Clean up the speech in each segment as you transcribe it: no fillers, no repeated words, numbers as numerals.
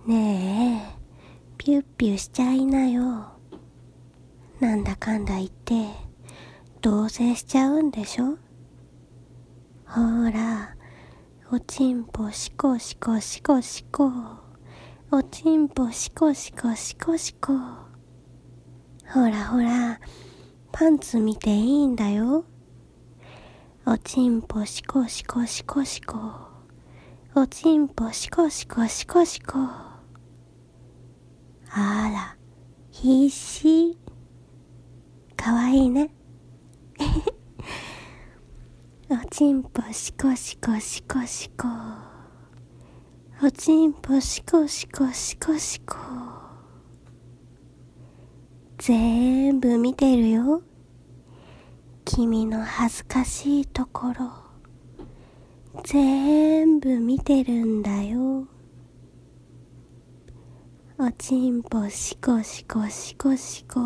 ねえ、ピュッピュしちゃいなよ。なんだかんだ言って同棲しちゃうんでしょ。ほら、おちんぽシコシコシコシコ、おちんぽシコシコシコシコ。ほらほら、パンツ見ていいんだよ。おちんぽシコシコシコシコ、おちんぽシコシコシコシコ。あら、必死。かわいいね。おちんぽシコシコシコシコ、おちんぽシコシコシコシコ。全部見てるよ。君の恥ずかしいところ全部見てるんだよ。おちんぽシコシコシコシコ、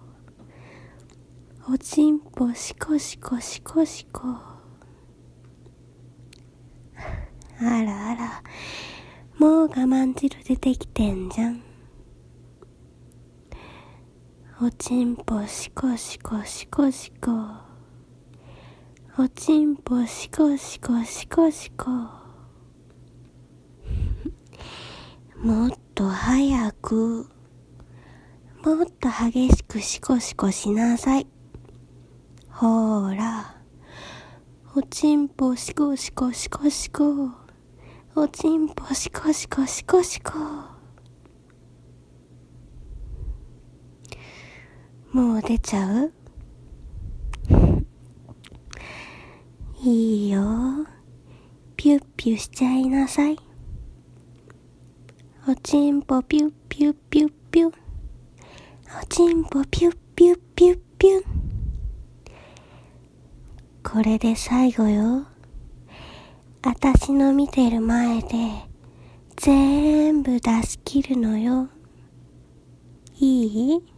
おちんぽシコシコシコシコ。あらあら、もう我慢汁出てきてんじゃん。おちんぽシコシコシコシコ、おちんぽシコシコシコシコ。もっと早く、もっと激しくシコシコしなさい。ほら、おちんぽシコシコシコシコ、おちんぽシコシコシコシコ。もう出ちゃう？いいよ、ピュッピュしちゃいなさい。おちんぽピュッピュッピュッピュッ、おちんぽピュッピュッピュッピュッ。これで最後よ。あたしの見てる前で全部出し切るのよ。いい？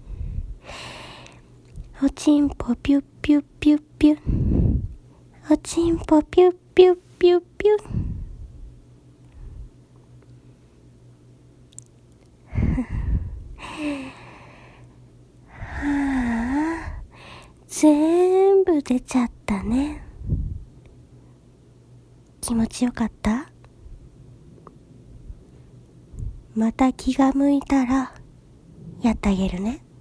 おちんぽピュッピュッピュッピュッ、おちんぽピュッピュッピュッピュッ。はあ、全部出ちゃったね。気持ちよかった？また気が向いたらやってあげるね。